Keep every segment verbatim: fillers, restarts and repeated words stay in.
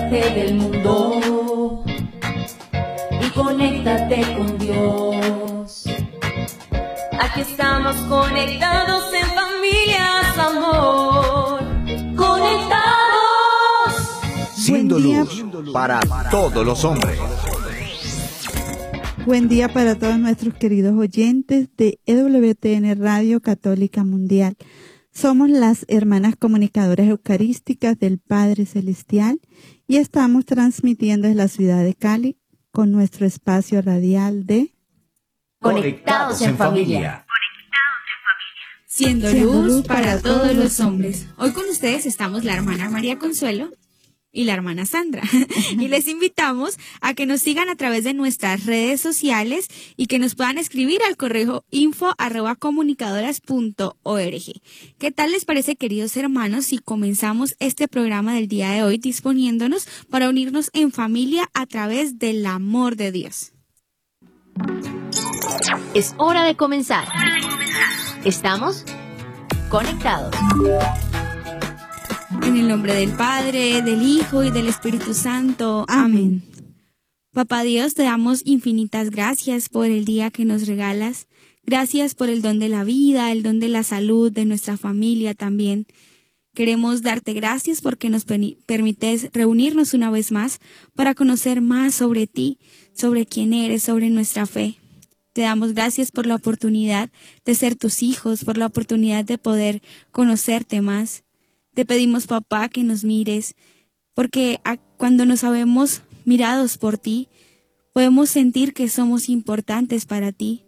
Olvídate del mundo y conéctate con Dios. Aquí estamos conectados en familias, amor. Conectados. Siendo luz para todos los hombres. Buen día para todos nuestros queridos oyentes de E W T N Radio Católica Mundial. Somos las hermanas comunicadoras eucarísticas del Padre Celestial y estamos transmitiendo desde la ciudad de Cali con nuestro espacio radial de Conectados en Familia. Siendo luz para todos los hombres. Hoy con ustedes estamos la hermana María Consuelo y la hermana Sandra. Y les invitamos a que nos sigan a través de nuestras redes sociales y que nos puedan escribir al correo info arroba comunicadoras punto org. ¿Qué tal les parece, queridos hermanos, si comenzamos este programa del día de hoy disponiéndonos para unirnos en familia a través del amor de Dios? Es hora de comenzar. Estamos conectados. En el nombre del Padre, del Hijo y del Espíritu Santo. Amén. Papá Dios, te damos infinitas gracias por el día que nos regalas. Gracias por el don de la vida, el don de la salud, de nuestra familia también. Queremos darte gracias porque nos permites reunirnos una vez más para conocer más sobre ti, sobre quién eres, sobre nuestra fe. Te damos gracias por la oportunidad de ser tus hijos, por la oportunidad de poder conocerte más. Te pedimos, papá, que nos mires, porque cuando nos sabemos mirados por ti, podemos sentir que somos importantes para ti.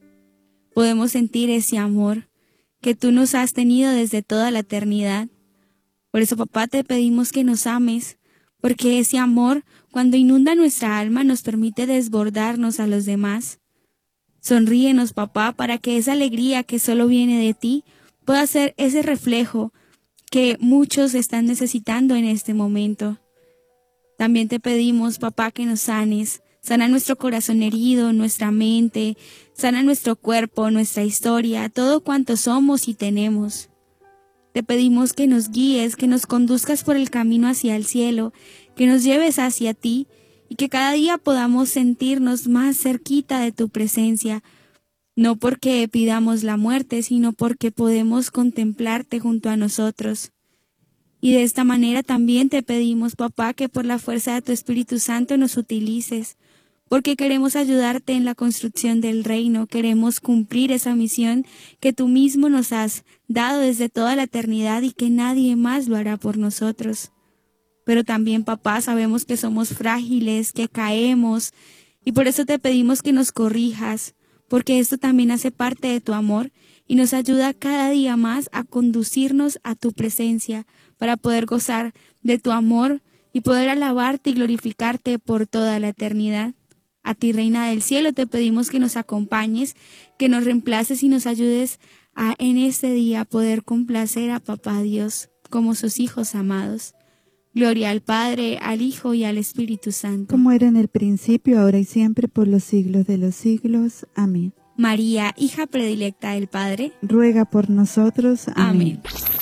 Podemos sentir ese amor que tú nos has tenido desde toda la eternidad. Por eso, papá, te pedimos que nos ames, porque ese amor, cuando inunda nuestra alma, nos permite desbordarnos a los demás. Sonríenos, papá, para que esa alegría que solo viene de ti pueda ser ese reflejo que muchos están necesitando en este momento. También te pedimos, papá, que nos sanes. Sana nuestro corazón herido, nuestra mente, sana nuestro cuerpo, nuestra historia, todo cuanto somos y tenemos. Te pedimos que nos guíes, que nos conduzcas por el camino hacia el cielo, que nos lleves hacia ti y que cada día podamos sentirnos más cerquita de tu presencia, no porque pidamos la muerte, sino porque podemos contemplarte junto a nosotros. Y de esta manera también te pedimos, papá, que por la fuerza de tu Espíritu Santo nos utilices, porque queremos ayudarte en la construcción del reino, queremos cumplir esa misión que tú mismo nos has dado desde toda la eternidad y que nadie más lo hará por nosotros. Pero también, papá, sabemos que somos frágiles, que caemos, y por eso te pedimos que nos corrijas, porque esto también hace parte de tu amor y nos ayuda cada día más a conducirnos a tu presencia para poder gozar de tu amor y poder alabarte y glorificarte por toda la eternidad. A ti, Reina del Cielo, te pedimos que nos acompañes, que nos reemplaces y nos ayudes a en este día poder complacer a Papá Dios como sus hijos amados. Gloria al Padre, al Hijo y al Espíritu Santo. Como era en el principio, ahora y siempre, por los siglos de los siglos. Amén. María, hija predilecta del Padre, ruega por nosotros. Amén. Amén.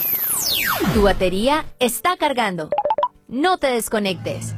Tu batería está cargando. No te desconectes.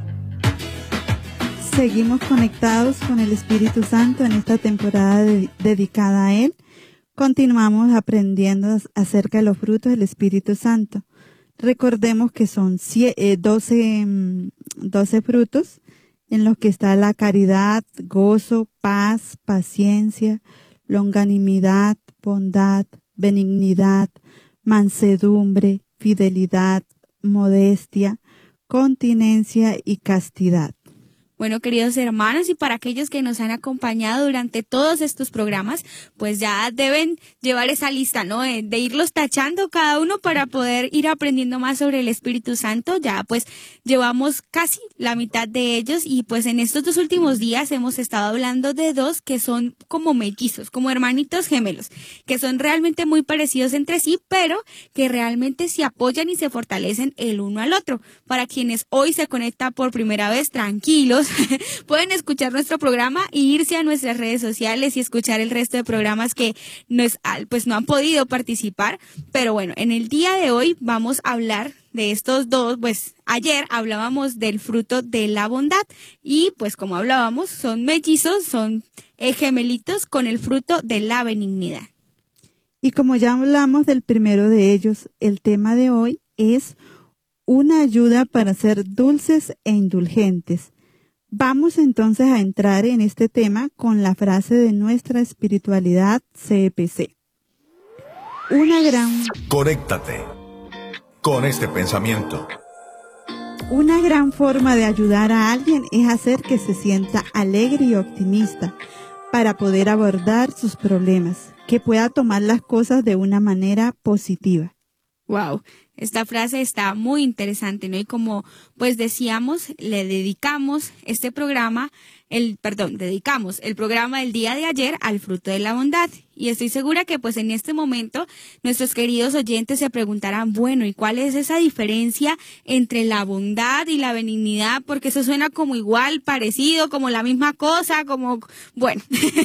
Seguimos conectados con el Espíritu Santo en esta temporada de- dedicada a Él. Continuamos aprendiendo acerca de los frutos del Espíritu Santo. Recordemos que son doce, doce frutos en los que está la caridad, gozo, paz, paciencia, longanimidad, bondad, benignidad, mansedumbre, fidelidad, modestia, continencia y castidad. Bueno, queridos hermanos, y para aquellos que nos han acompañado durante todos estos programas, pues ya deben llevar esa lista, ¿no? De, de irlos tachando cada uno para poder ir aprendiendo más sobre el Espíritu Santo. Ya pues llevamos casi la mitad de ellos y pues en estos dos últimos días hemos estado hablando de dos que son como mellizos, como hermanitos gemelos, que son realmente muy parecidos entre sí, pero que realmente se apoyan y se fortalecen el uno al otro. Para quienes hoy se conectan por primera vez, tranquilos, hermanos pueden escuchar nuestro programa e irse a nuestras redes sociales y escuchar el resto de programas que nos, pues no han podido participar. Pero bueno, en el día de hoy vamos a hablar de estos dos. Pues ayer hablábamos del fruto de la bondad y pues como hablábamos son mellizos, son eh, gemelitos con el fruto de la benignidad. Y como ya hablamos del primero de ellos, el tema de hoy es una ayuda para ser dulces e indulgentes. Vamos entonces a entrar en este tema con la frase de nuestra espiritualidad C E P C. Una gran... Conéctate con este pensamiento. Una gran forma de ayudar a alguien es hacer que se sienta alegre y optimista para poder abordar sus problemas, que pueda tomar las cosas de una manera positiva. Wow, esta frase está muy interesante, ¿no? Y como pues decíamos, le dedicamos este programa, el perdón, dedicamos el programa del día de ayer al fruto de la bondad. Y estoy segura que pues en este momento nuestros queridos oyentes se preguntarán, bueno, ¿y cuál es esa diferencia entre la bondad y la benignidad? Porque eso suena como igual, parecido, como la misma cosa, como, bueno,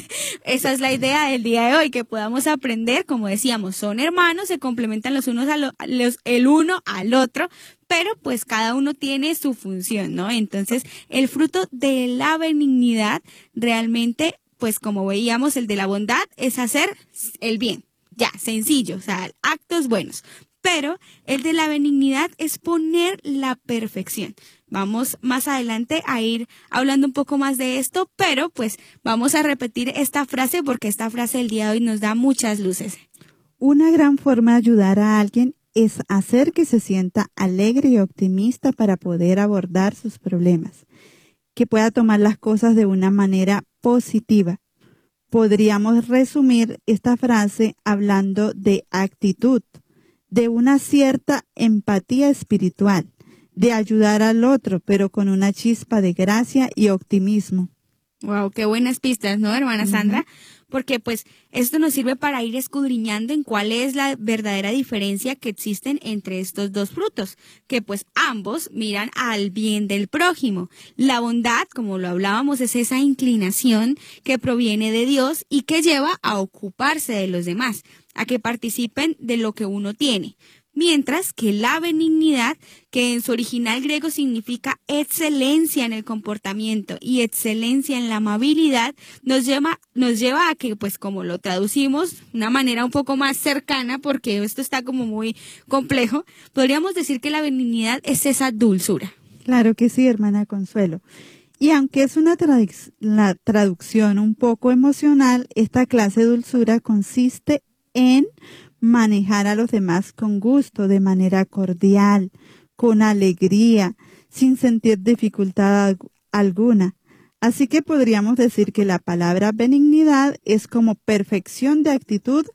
esa es la idea del día de hoy, que podamos aprender, como decíamos, son hermanos, se complementan los unos a lo, los, el uno al otro, pero pues cada uno tiene su función, ¿no? Entonces, el fruto de la benignidad realmente, pues como veíamos, el de la bondad es hacer el bien, ya, sencillo, o sea, actos buenos. Pero el de la benignidad es poner la perfección. Vamos más adelante a ir hablando un poco más de esto, pero pues vamos a repetir esta frase porque esta frase del día de hoy nos da muchas luces. Una gran forma de ayudar a alguien es hacer que se sienta alegre y optimista para poder abordar sus problemas, que pueda tomar las cosas de una manera positiva. Podríamos resumir esta frase hablando de actitud, de una cierta empatía espiritual, de ayudar al otro, pero con una chispa de gracia y optimismo. Wow, qué buenas pistas, ¿no, hermana Sandra? Uh-huh. Porque pues esto nos sirve para ir escudriñando en cuál es la verdadera diferencia que existen entre estos dos frutos, que pues ambos miran al bien del prójimo. La bondad, como lo hablábamos, es esa inclinación que proviene de Dios y que lleva a ocuparse de los demás, a que participen de lo que uno tiene. Mientras que la benignidad, que en su original griego significa excelencia en el comportamiento y excelencia en la amabilidad, nos lleva, nos lleva a que, pues como lo traducimos, de una manera un poco más cercana, porque esto está como muy complejo, podríamos decir que la benignidad es esa dulzura. Claro que sí, hermana Consuelo. Y aunque es una tradu- la traducción un poco emocional, esta clase de dulzura consiste en manejar a los demás con gusto, de manera cordial, con alegría, sin sentir dificultad alguna. Así que podríamos decir que la palabra benignidad es como perfección de actitud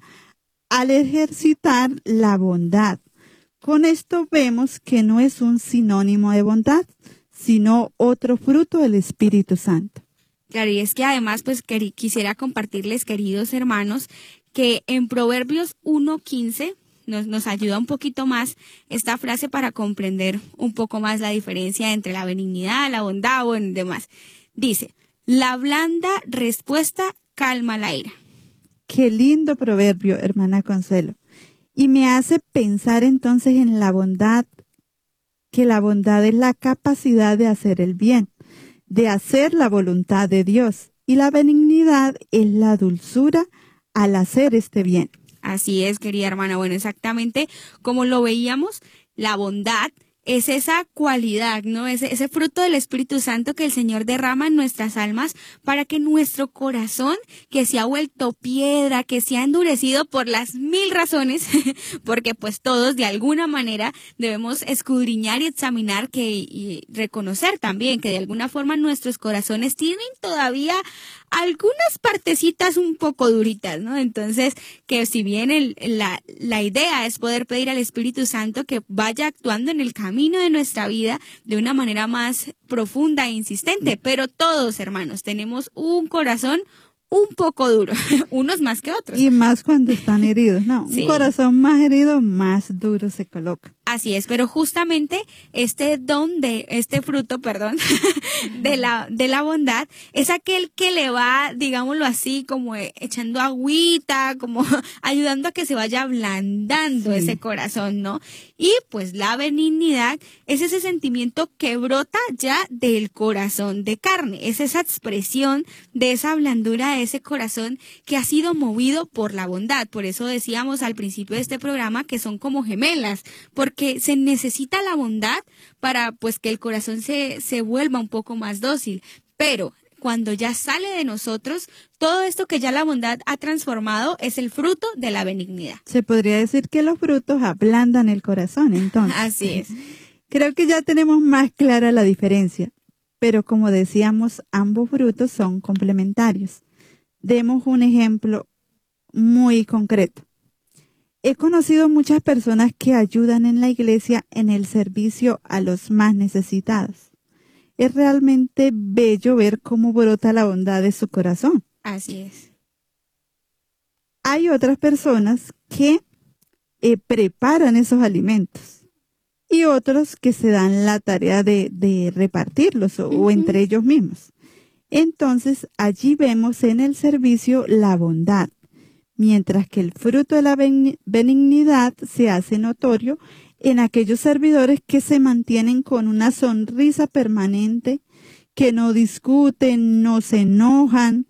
al ejercitar la bondad. Con esto vemos que no es un sinónimo de bondad, sino otro fruto del Espíritu Santo. Claro, y es que además pues quisiera compartirles, queridos hermanos, que en Proverbios uno quince nos, nos ayuda un poquito más esta frase para comprender un poco más la diferencia entre la benignidad, la bondad o en demás. Dice, la blanda respuesta calma la ira. Qué lindo proverbio, hermana Consuelo. Y me hace pensar entonces en la bondad, que la bondad es la capacidad de hacer el bien, de hacer la voluntad de Dios. Y la benignidad es la dulzura al hacer este bien. Así es, querida hermana. Bueno, exactamente como lo veíamos, la bondad es esa cualidad, ¿no? Ese, ese fruto del Espíritu Santo que el Señor derrama en nuestras almas para que nuestro corazón, que se ha vuelto piedra, que se ha endurecido por las mil razones, porque pues todos de alguna manera debemos escudriñar y examinar que, y reconocer también que de alguna forma nuestros corazones tienen todavía algunas partecitas un poco duritas, ¿no? Entonces, que si bien el, la, la idea es poder pedir al Espíritu Santo que vaya actuando en el camino de nuestra vida de una manera más profunda e insistente, pero todos, hermanos, tenemos un corazón un poco duro, unos más que otros. Y más cuando están heridos, ¿no? Sí. Un corazón más herido, más duro se coloca. Así es, pero justamente este don de, este fruto, perdón, de la, de la bondad, es aquel que le va, digámoslo así, como echando agüita, como ayudando a que se vaya ablandando sí. ese corazón, ¿no? Y pues la benignidad es ese sentimiento que brota ya del corazón de carne, es esa expresión de esa blandura de ese corazón que ha sido movido por la bondad. Por eso decíamos al principio de este programa que son como gemelas, porque que se necesita la bondad para pues que el corazón se, se vuelva un poco más dócil, pero cuando ya sale de nosotros, todo esto que ya la bondad ha transformado es el fruto de la benignidad. Se podría decir que los frutos ablandan el corazón, entonces. Así es. Creo que ya tenemos más clara la diferencia, pero como decíamos, ambos frutos son complementarios. Demos un ejemplo muy concreto. He conocido muchas personas que ayudan en la iglesia en el servicio a los más necesitados. Es realmente bello ver cómo brota la bondad de su corazón. Así es. Hay otras personas que eh, preparan esos alimentos y otros que se dan la tarea de, de repartirlos o, uh-huh. o entre ellos mismos. Entonces, allí vemos en el servicio la bondad, mientras que el fruto de la benignidad se hace notorio en aquellos servidores que se mantienen con una sonrisa permanente, que no discuten, no se enojan,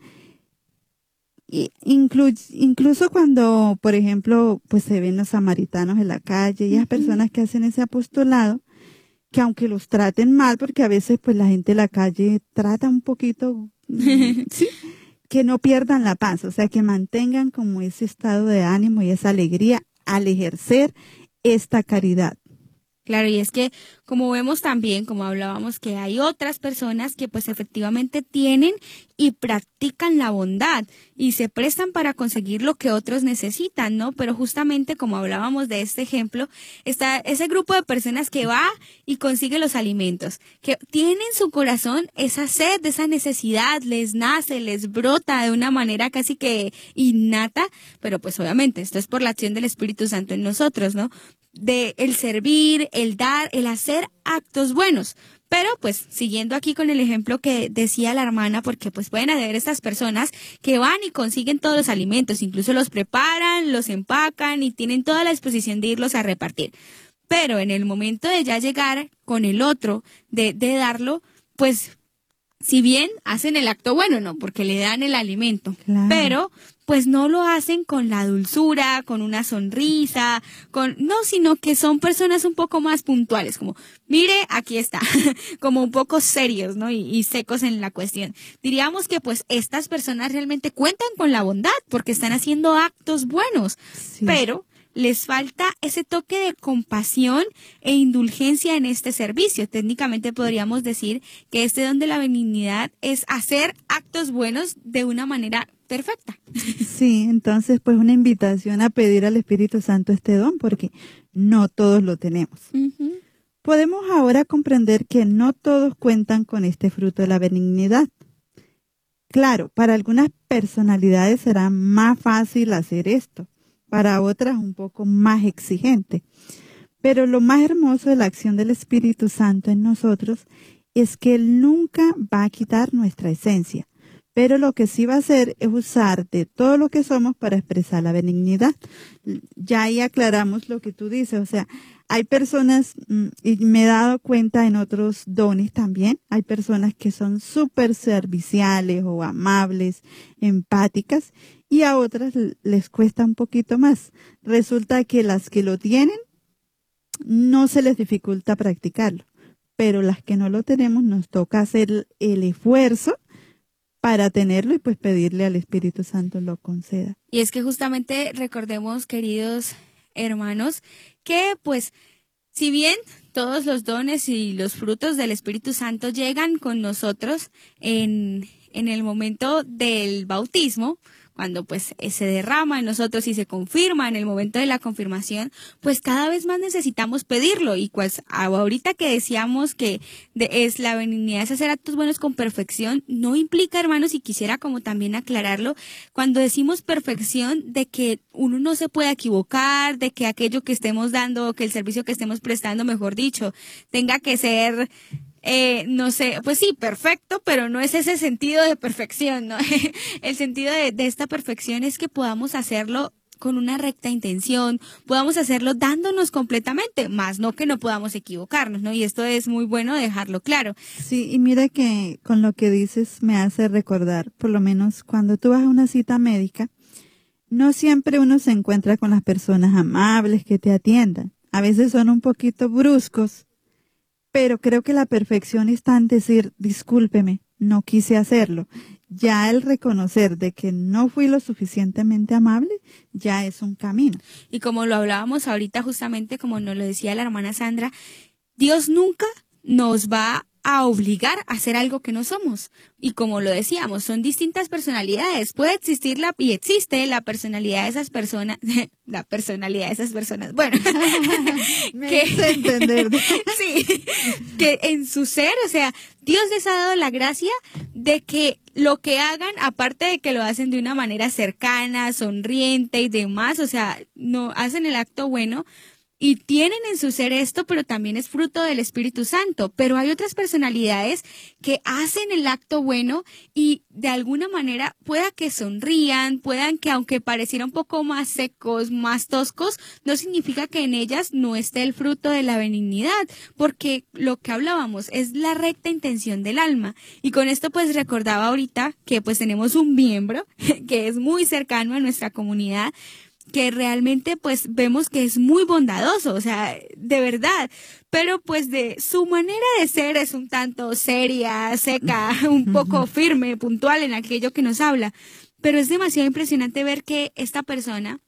y inclu- incluso cuando, por ejemplo, pues se ven los samaritanos en la calle y las personas que hacen ese apostolado, que aunque los traten mal, porque a veces pues la gente de la calle trata un poquito, ¿sí? Que no pierdan la paz, o sea, que mantengan como ese estado de ánimo y esa alegría al ejercer esta caridad. Claro, y es que como vemos también, como hablábamos, que hay otras personas que pues efectivamente tienen y practican la bondad y se prestan para conseguir lo que otros necesitan, ¿no? Pero justamente como hablábamos de este ejemplo, está ese grupo de personas que va y consigue los alimentos, que tienen en su corazón esa sed, esa necesidad, les nace, les brota de una manera casi que innata, pero pues obviamente esto es por la acción del Espíritu Santo en nosotros, ¿no? De el servir, el dar, el hacer actos buenos. Pero pues siguiendo aquí con el ejemplo que decía la hermana, porque pues pueden haber estas personas que van y consiguen todos los alimentos, incluso los preparan, los empacan y tienen toda la disposición de irlos a repartir. Pero en el momento de ya llegar con el otro, de, de darlo, pues si bien hacen el acto bueno, ¿no? Porque le dan el alimento, claro. Pero pues no lo hacen con la dulzura, con una sonrisa, con no, sino que son personas un poco más puntuales, como, mire, aquí está, como un poco serios, ¿no? Y, y secos en la cuestión. Diríamos que pues estas personas realmente cuentan con la bondad porque están haciendo actos buenos, sí. Pero les falta ese toque de compasión e indulgencia en este servicio. Técnicamente podríamos decir que este don de la benignidad es hacer actos buenos de una manera perfecta. Sí, entonces pues una invitación a pedir al Espíritu Santo este don porque no todos lo tenemos. Uh-huh. Podemos ahora comprender que no todos cuentan con este fruto de la benignidad. Claro, para algunas personalidades será más fácil hacer esto. Para otras un poco más exigente. Pero lo más hermoso de la acción del Espíritu Santo en nosotros es que Él nunca va a quitar nuestra esencia, pero lo que sí va a hacer es usar de todo lo que somos para expresar la benignidad. Ya ahí aclaramos lo que tú dices, o sea, hay personas, y me he dado cuenta en otros dones también, hay personas que son súper serviciales o amables, empáticas, y a otras les cuesta un poquito más. Resulta que las que lo tienen, no se les dificulta practicarlo, pero las que no lo tenemos nos toca hacer el esfuerzo para tenerlo y pues pedirle al Espíritu Santo lo conceda. Y es que justamente recordemos, queridos hermanos, que pues si bien todos los dones y los frutos del Espíritu Santo llegan con nosotros en, en el momento del bautismo, cuando pues se derrama en nosotros y se confirma en el momento de la confirmación, pues cada vez más necesitamos pedirlo. Y pues ahorita que decíamos que de, es la benignidad es hacer actos buenos con perfección, no implica, hermanos, y quisiera como también aclararlo, cuando decimos perfección, de que uno no se pueda equivocar, de que aquello que estemos dando, que el servicio que estemos prestando, mejor dicho, tenga que ser, eh, no sé, pues sí, perfecto, pero no es ese sentido de perfección, ¿no? El sentido de, de esta perfección es que podamos hacerlo con una recta intención, podamos hacerlo dándonos completamente, más no que no podamos equivocarnos, ¿no? Y esto es muy bueno dejarlo claro. Sí, y mira que con lo que dices me hace recordar, por lo menos cuando tú vas a una cita médica, no siempre uno se encuentra con las personas amables que te atiendan. A veces son un poquito bruscos, pero creo que la perfección está en decir, discúlpeme, no quise hacerlo. Ya el reconocer de que no fui lo suficientemente amable, ya es un camino. Y como lo hablábamos ahorita justamente, como nos lo decía la hermana Sandra, Dios nunca nos va a obligar a hacer algo que no somos. Y como lo decíamos, son distintas personalidades. Puede existir la, y existe la personalidad de esas personas, la personalidad de esas personas, bueno, Me que, hice entender. sí, que en su ser, o sea, Dios les ha dado la gracia de que lo que hagan, aparte de que lo hacen de una manera cercana, sonriente y demás, o sea, no hacen el acto bueno, y tienen en su ser esto, pero también es fruto del Espíritu Santo. Pero hay otras personalidades que hacen el acto bueno y de alguna manera pueda que sonrían, puedan que aunque pareciera un poco más secos, más toscos, no significa que en ellas no esté el fruto de la benignidad, porque lo que hablábamos es la recta intención del alma. Y con esto pues recordaba ahorita que pues tenemos un miembro que es muy cercano a nuestra comunidad, que realmente pues vemos que es muy bondadoso, o sea, de verdad, pero pues de su manera de ser es un tanto seria, seca, un poco firme, puntual en aquello que nos habla, pero es demasiado impresionante ver que esta persona,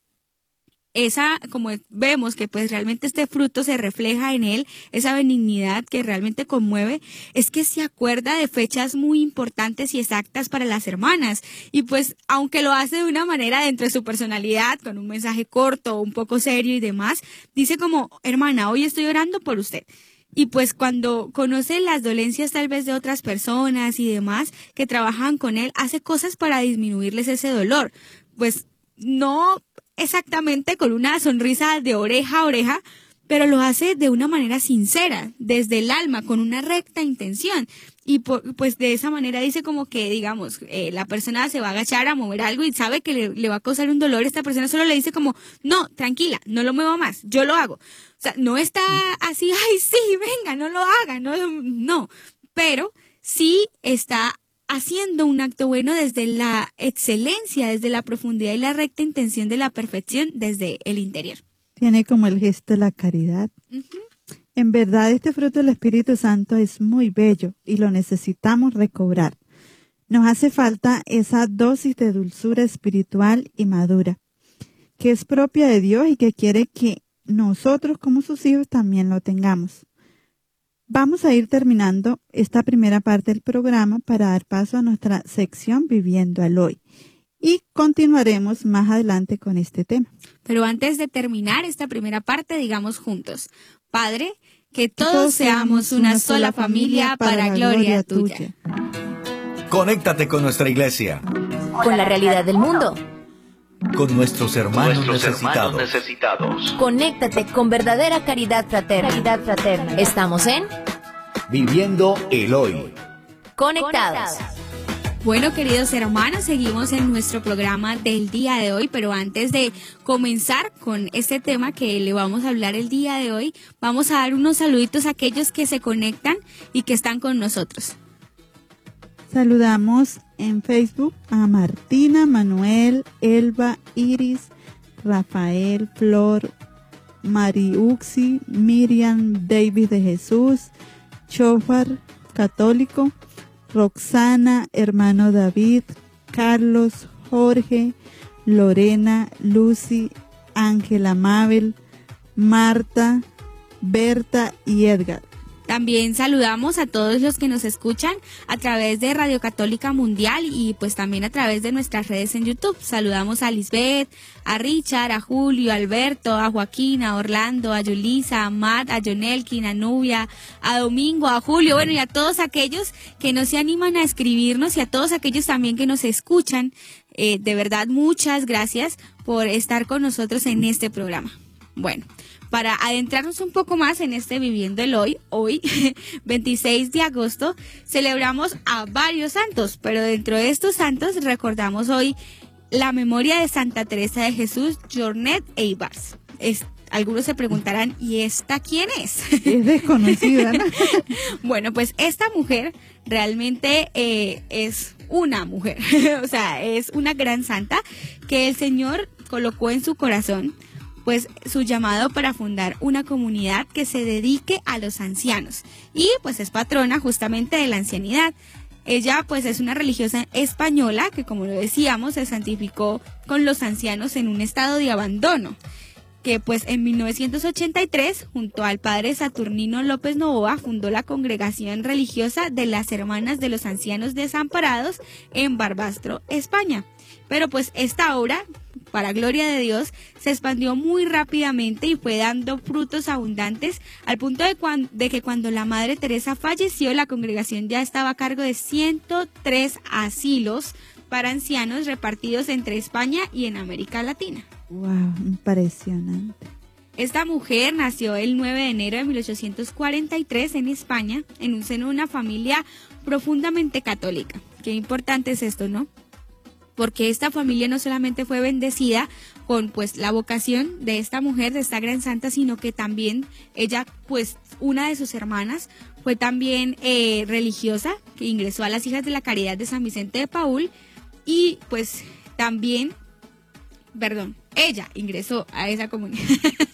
esa, como vemos que pues realmente este fruto se refleja en él, esa benignidad que realmente conmueve, es que se acuerda de fechas muy importantes y exactas para las hermanas. Y pues, aunque lo hace de una manera dentro de su personalidad, con un mensaje corto, un poco serio y demás, dice como, hermana, hoy estoy orando por usted. Y pues cuando conoce las dolencias tal vez de otras personas y demás que trabajan con él, hace cosas para disminuirles ese dolor. Pues no exactamente con una sonrisa de oreja a oreja, pero lo hace de una manera sincera, desde el alma, con una recta intención. Y por, pues de esa manera dice como que, digamos, eh, la persona se va a agachar a mover algo y sabe que le, le va a causar un dolor. Esta persona solo le dice como, no, tranquila, no lo mueva más, yo lo hago. O sea, no está así, ay, sí, venga, no lo haga, no, no, pero sí está haciendo un acto bueno desde la excelencia, desde la profundidad y la recta intención de la perfección desde el interior. Tiene como el gesto de la caridad. Uh-huh. En verdad, este fruto del Espíritu Santo es muy bello y lo necesitamos recobrar. Nos hace falta esa dosis de dulzura espiritual y madura, que es propia de Dios y que quiere que nosotros como sus hijos también lo tengamos. Vamos a ir terminando esta primera parte del programa para dar paso a nuestra sección Viviendo al Hoy. Y continuaremos más adelante con este tema. Pero antes de terminar esta primera parte, digamos juntos, Padre, que todos, todos seamos una sola familia para, para gloria tuya. tuya. Conéctate con nuestra iglesia. Con la realidad del mundo. Con nuestros hermanos, nuestros necesitados. hermanos necesitados. Conéctate con verdadera caridad fraterna. Caridad fraterna. Estamos en Viviendo el Hoy. Conectados. Bueno, queridos hermanos, seguimos en nuestro programa del día de hoy, pero antes de comenzar con este tema que le vamos a hablar el día de hoy, vamos a dar unos saluditos a aquellos que se conectan y que están con nosotros. Saludamos en Facebook a Martina, Manuel, Elba, Iris, Rafael, Flor, Mariuxi, Miriam, David de Jesús, Chofar, Católico, Roxana, hermano David, Carlos, Jorge, Lorena, Lucy, Ángela Mabel, Marta, Berta y Edgar. También saludamos a todos los que nos escuchan a través de Radio Católica Mundial y pues también a través de nuestras redes en YouTube. Saludamos a Lisbeth, a Richard, a Julio, a Alberto, a Joaquín, a Orlando, a Yulisa, a Matt, a Jonelkin, a Nubia, a Domingo, a Julio, bueno, y a todos aquellos que no se animan a escribirnos y a todos aquellos también que nos escuchan. Eh, de verdad, muchas gracias por estar con nosotros en este programa. Bueno, para adentrarnos un poco más en este Viviendo el Hoy, hoy, veintiséis de agosto, celebramos a varios santos, pero dentro de estos santos recordamos hoy la memoria de Santa Teresa de Jesús, Jornet Eibars. Es, algunos se preguntarán, ¿y esta quién es? Es desconocida, ¿no? Bueno, pues esta mujer realmente eh, es una mujer, o sea, es una gran santa que el Señor colocó en su corazón, pues su llamado para fundar una comunidad que se dedique a los ancianos y pues es patrona justamente de la ancianidad. Ella pues es una religiosa española que, como lo decíamos, se santificó con los ancianos en un estado de abandono, que pues en mil novecientos ochenta y tres, junto al padre Saturnino López Novoa, fundó la congregación religiosa de las Hermanas de los Ancianos Desamparados en Barbastro, España. Pero pues esta obra, para gloria de Dios, se expandió muy rápidamente y fue dando frutos abundantes al punto de, cuan, de que cuando la Madre Teresa falleció, la congregación ya estaba a cargo de ciento tres asilos para ancianos repartidos entre España y en América Latina. Wow, impresionante. Esta mujer nació el nueve de enero de mil ochocientos cuarenta y tres en España, en un seno de una familia profundamente católica. Qué importante es esto, ¿no? Porque esta familia no solamente fue bendecida con pues la vocación de esta mujer, de esta gran santa, sino que también ella, pues una de sus hermanas, fue también eh, religiosa, que ingresó a las Hijas de la Caridad de San Vicente de Paúl y pues también, perdón, ella ingresó a esa comunidad.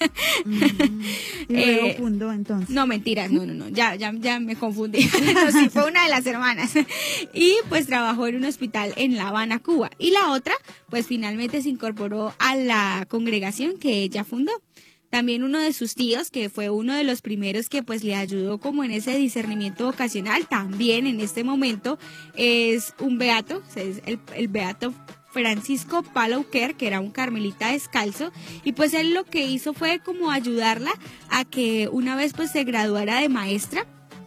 Mm, y luego eh, fundó entonces. No, mentiras, no, no, no, ya, ya, ya me confundí. No, sí, fue una de las hermanas. Y pues trabajó en un hospital en La Habana, Cuba. Y la otra, pues finalmente se incorporó a la congregación que ella fundó. También uno de sus tíos, que fue uno de los primeros que pues le ayudó como en ese discernimiento vocacional, también en este momento es un beato, es el, el beato Francisco Palouquer, que era un carmelita descalzo, y pues él lo que hizo fue como ayudarla a que una vez pues se graduara de maestra,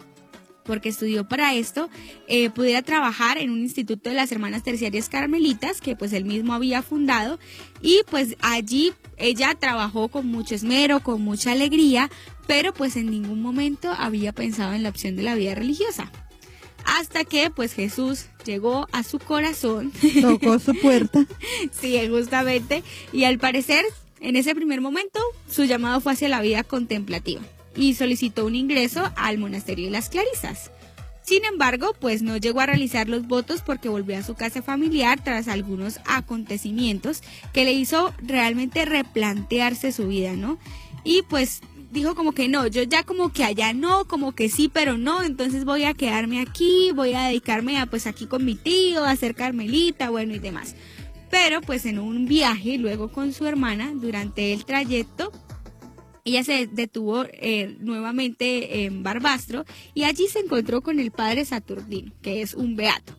porque estudió para esto, eh, pudiera trabajar en un instituto de las Hermanas Terciarias Carmelitas, que pues él mismo había fundado, y pues allí ella trabajó con mucho esmero, con mucha alegría, pero pues en ningún momento había pensado en la opción de la vida religiosa. Hasta que pues Jesús llegó a su corazón. Tocó su puerta. Sí, justamente. Y al parecer, en ese primer momento, su llamado fue hacia la vida contemplativa y solicitó un ingreso al monasterio de las Clarisas. Sin embargo, pues no llegó a realizar los votos porque volvió a su casa familiar tras algunos acontecimientos que le hizo realmente replantearse su vida, ¿no? Y pues dijo como que no, yo ya como que allá no, como que sí, pero no, entonces voy a quedarme aquí, voy a dedicarme a pues aquí con mi tío, a ser carmelita, bueno y demás. Pero pues en un viaje luego con su hermana, durante el trayecto, ella se detuvo eh, nuevamente en Barbastro y allí se encontró con el padre Saturnino, que es un beato,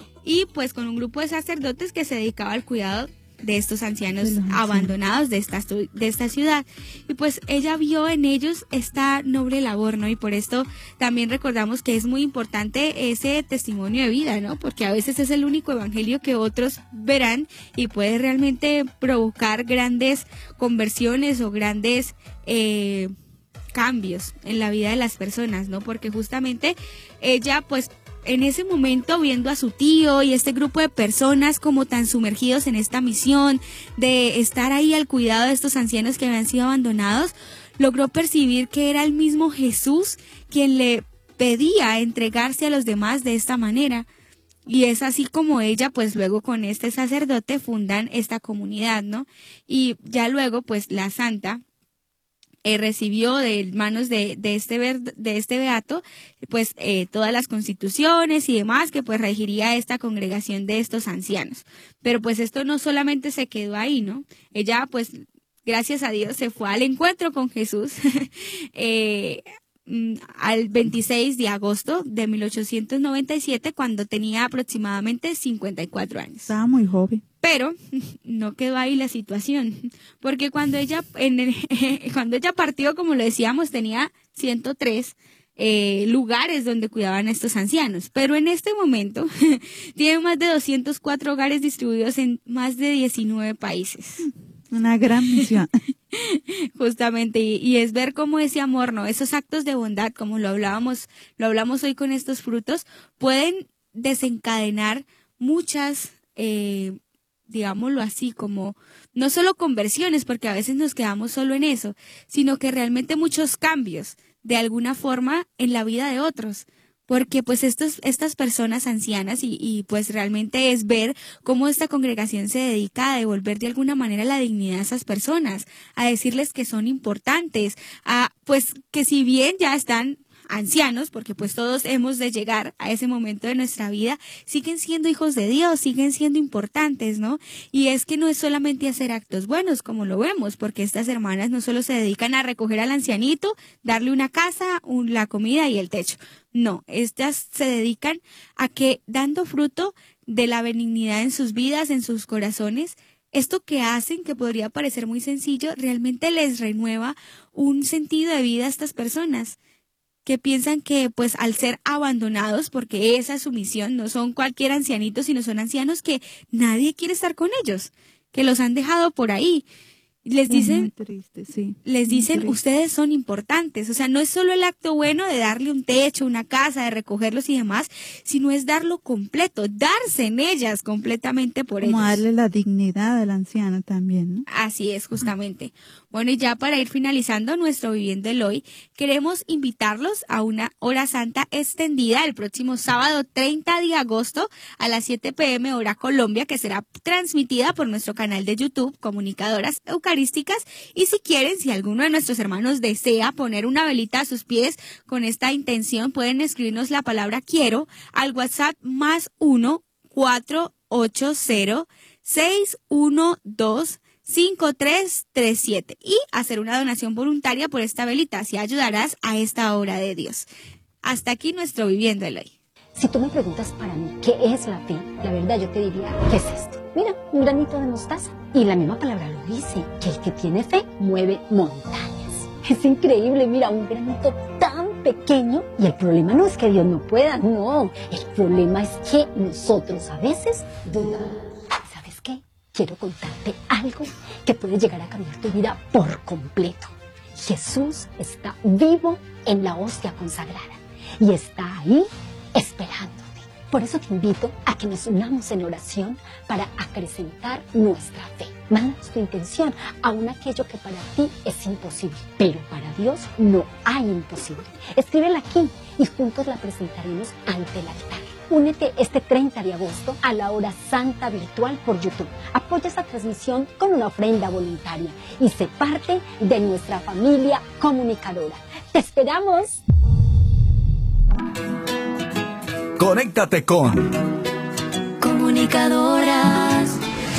y pues con un grupo de sacerdotes que se dedicaba al cuidado de estos ancianos de abandonados de esta, de esta ciudad. Y pues ella vio en ellos esta noble labor, ¿no? Y por esto también recordamos que es muy importante ese testimonio de vida, ¿no? Porque a veces es el único evangelio que otros verán y puede realmente provocar grandes conversiones o grandes eh, cambios en la vida de las personas, ¿no? Porque justamente ella pues en ese momento, viendo a su tío y este grupo de personas como tan sumergidos en esta misión de estar ahí al cuidado de estos ancianos que habían sido abandonados, logró percibir que era el mismo Jesús quien le pedía entregarse a los demás de esta manera. Y es así como ella, pues luego con este sacerdote fundan esta comunidad, ¿no? Y ya luego, pues la santa Eh, recibió de manos de, de, este, de este beato pues eh, todas las constituciones y demás que pues regiría esta congregación de estos ancianos. Pero pues esto no solamente se quedó ahí, ¿no? Ella pues gracias a Dios se fue al encuentro con Jesús eh, mm, al veintiséis de agosto de mil ochocientos noventa y siete, cuando tenía aproximadamente cincuenta y cuatro años. Estaba muy joven. Pero no quedó ahí la situación, porque cuando ella, en el, cuando ella partió, como lo decíamos, tenía ciento tres eh, lugares donde cuidaban a estos ancianos. Pero en este momento tiene más de doscientos cuatro hogares distribuidos en más de diecinueve países. Una gran misión. Justamente, y, y es ver cómo ese amor, ¿no? Esos actos de bondad, como lo hablábamos, lo hablamos hoy con estos frutos, pueden desencadenar muchas eh, digámoslo así, como no solo conversiones, porque a veces nos quedamos solo en eso, sino que realmente muchos cambios de alguna forma en la vida de otros, porque pues estos, estas personas ancianas y, y pues realmente es ver cómo esta congregación se dedica a devolver de alguna manera la dignidad a esas personas, a decirles que son importantes, a pues que si bien ya están ancianos, porque pues todos hemos de llegar a ese momento de nuestra vida, siguen siendo hijos de Dios, siguen siendo importantes, ¿no? Y es que no es solamente hacer actos buenos, como lo vemos, porque estas hermanas no solo se dedican a recoger al ancianito, darle una casa, un, la comida y el techo. No, estas se dedican a que, dando fruto de la benignidad en sus vidas, en sus corazones, esto que hacen, que podría parecer muy sencillo, realmente les renueva un sentido de vida a estas personas, que piensan que pues al ser abandonados, porque esa es su misión, no son cualquier ancianito, sino son ancianos que nadie quiere estar con ellos, que los han dejado por ahí. Les dicen, triste, sí. les dicen, ustedes son importantes. O sea, no es solo el acto bueno de darle un techo, una casa, de recogerlos y demás, sino es darlo completo, darse en ellas completamente por ellos. Como darle la dignidad al anciano también, ¿no? Así es, justamente. Bueno, y ya para ir finalizando nuestro Viviendo el Hoy, queremos invitarlos a una hora santa extendida el próximo sábado treinta de agosto a las siete pe eme hora Colombia, que será transmitida por nuestro canal de YouTube, Comunicadoras Eucarísticas. Y si quieren, si alguno de nuestros hermanos desea poner una velita a sus pies con esta intención, pueden escribirnos la palabra quiero al WhatsApp más uno cuatro ocho cero seis uno dos cinco tres tres siete y hacer una donación voluntaria por esta velita. Así ayudarás a esta obra de Dios. Hasta aquí nuestro Viviendo el Hoy. Si tú me preguntas para mí qué es la fe, la verdad yo te diría, ¿qué es esto? Mira, un granito de mostaza. Y la misma palabra lo dice, que el que tiene fe mueve montañas. Es increíble, mira, un granito tan pequeño. Y el problema no es que Dios no pueda, no. El problema es que nosotros a veces dudamos. ¿Sabes qué? Quiero contarte algo que puede llegar a cambiar tu vida por completo. Jesús está vivo en la hostia consagrada y está ahí esperándote. Por eso te invito a que nos unamos en oración para acrecentar nuestra fe. Mándanos tu intención, aun aquello que para ti es imposible, pero para Dios no hay imposible. Escríbela aquí y juntos la presentaremos ante el altar. Únete este treinta de agosto a la hora santa virtual por YouTube. Apoya esta transmisión con una ofrenda voluntaria y sé parte de nuestra familia comunicadora. ¡Te esperamos! Conéctate con Comunicadoras.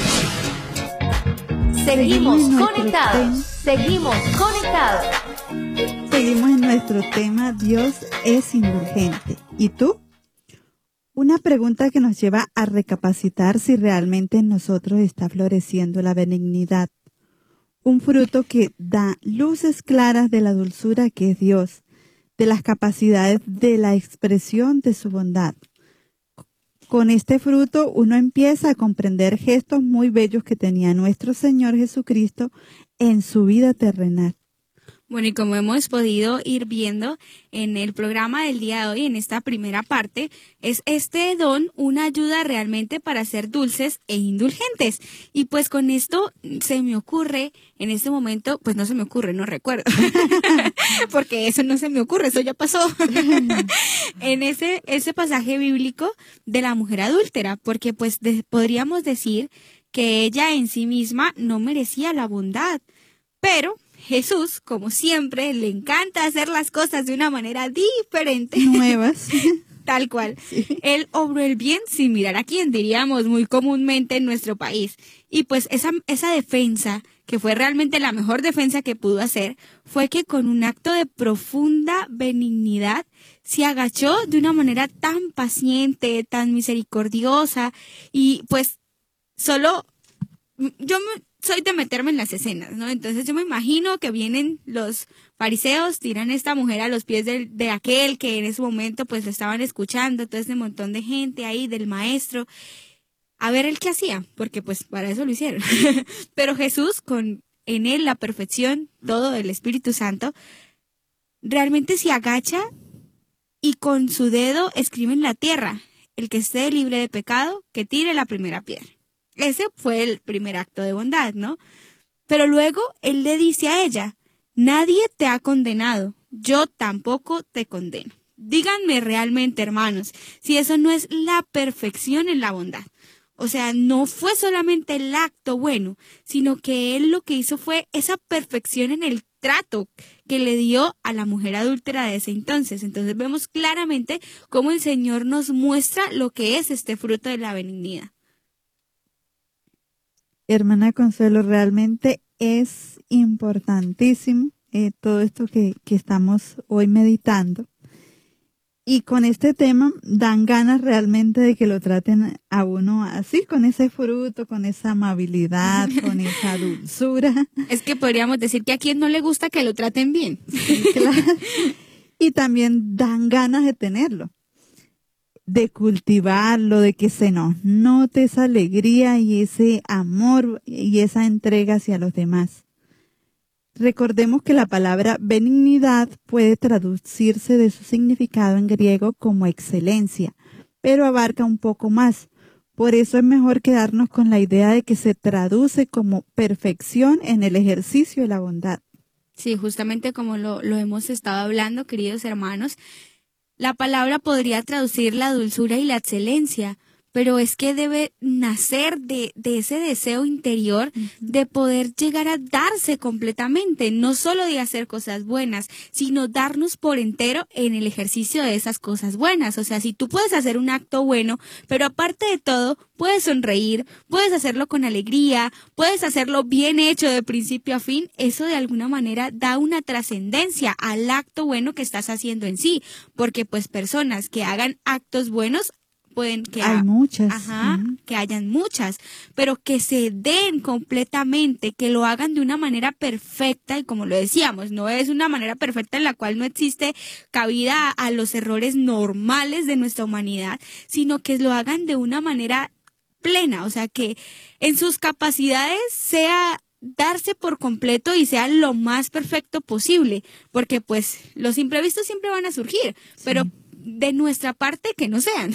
Seguimos conectados. Seguimos conectados. Seguimos en nuestro tema Dios es indulgente. ¿Y tú? Una pregunta que nos lleva a recapacitar si realmente en nosotros está floreciendo la benignidad. Un fruto que da luces claras de la dulzura que es Dios, de las capacidades de la expresión de su bondad. Con este fruto uno empieza a comprender gestos muy bellos que tenía nuestro Señor Jesucristo en su vida terrenal. Bueno, y como hemos podido ir viendo en el programa del día de hoy, en esta primera parte, es este don una ayuda realmente para ser dulces e indulgentes. Y pues con esto se me ocurre, en este momento, pues no se me ocurre, no recuerdo, porque eso no se me ocurre, eso ya pasó, en ese, ese pasaje bíblico de la mujer adúltera, porque pues de, podríamos decir que ella en sí misma no merecía la bondad, pero Jesús, como siempre, le encanta hacer las cosas de una manera diferente. Nuevas. Tal cual. Sí. Él obró el bien sin mirar a quién, diríamos muy comúnmente en nuestro país. Y pues esa, esa defensa, que fue realmente la mejor defensa que pudo hacer, fue que con un acto de profunda benignidad se agachó de una manera tan paciente, tan misericordiosa, y pues solo, yo me, soy de meterme en las escenas, ¿no? Entonces yo me imagino que vienen los fariseos, tiran a esta mujer a los pies de, de aquel que en ese momento pues lo estaban escuchando, todo ese montón de gente ahí, del maestro, a ver el qué hacía, porque pues para eso lo hicieron. Pero Jesús, con en él la perfección, todo del Espíritu Santo, realmente se agacha y con su dedo escribe en la tierra: el que esté libre de pecado, que tire la primera piedra. Ese fue el primer acto de bondad, ¿no? Pero luego él le dice a ella: nadie te ha condenado, yo tampoco te condeno. Díganme realmente, hermanos, si eso no es la perfección en la bondad. O sea, no fue solamente el acto bueno, sino que él lo que hizo fue esa perfección en el trato que le dio a la mujer adúltera de ese entonces. Entonces vemos claramente cómo el Señor nos muestra lo que es este fruto de la benignidad. Hermana Consuelo, realmente es importantísimo eh, todo esto que, que estamos hoy meditando. Y con este tema dan ganas realmente de que lo traten a uno así, con ese fruto, con esa amabilidad, con esa dulzura. Es que podríamos decir que a quien no le gusta que lo traten bien. Sí, claro. Y también dan ganas de tenerlo, de cultivarlo, de que se nos note esa alegría y ese amor y esa entrega hacia los demás. Recordemos que la palabra benignidad puede traducirse de su significado en griego como excelencia, pero abarca un poco más. Por eso es mejor quedarnos con la idea de que se traduce como perfección en el ejercicio de la bondad. Sí, justamente como lo, lo hemos estado hablando, queridos hermanos, la palabra podría traducir la dulzura y la excelencia, pero es que debe nacer de, de ese deseo interior uh-huh. de poder llegar a darse completamente, no solo de hacer cosas buenas, sino darnos por entero en el ejercicio de esas cosas buenas. O sea, si tú puedes hacer un acto bueno, pero aparte de todo, puedes sonreír, puedes hacerlo con alegría, puedes hacerlo bien hecho de principio a fin, eso de alguna manera da una trascendencia al acto bueno que estás haciendo en sí, porque pues personas que hagan actos buenos, pueden que hay ha, muchas ajá, uh-huh. que hayan muchas, pero que se den completamente, que lo hagan de una manera perfecta, y como lo decíamos, no es una manera perfecta en la cual no existe cabida a, a los errores normales de nuestra humanidad, sino que lo hagan de una manera plena, o sea, que en sus capacidades sea darse por completo y sea lo más perfecto posible, porque pues los imprevistos siempre van a surgir, sí. pero de nuestra parte que no sean.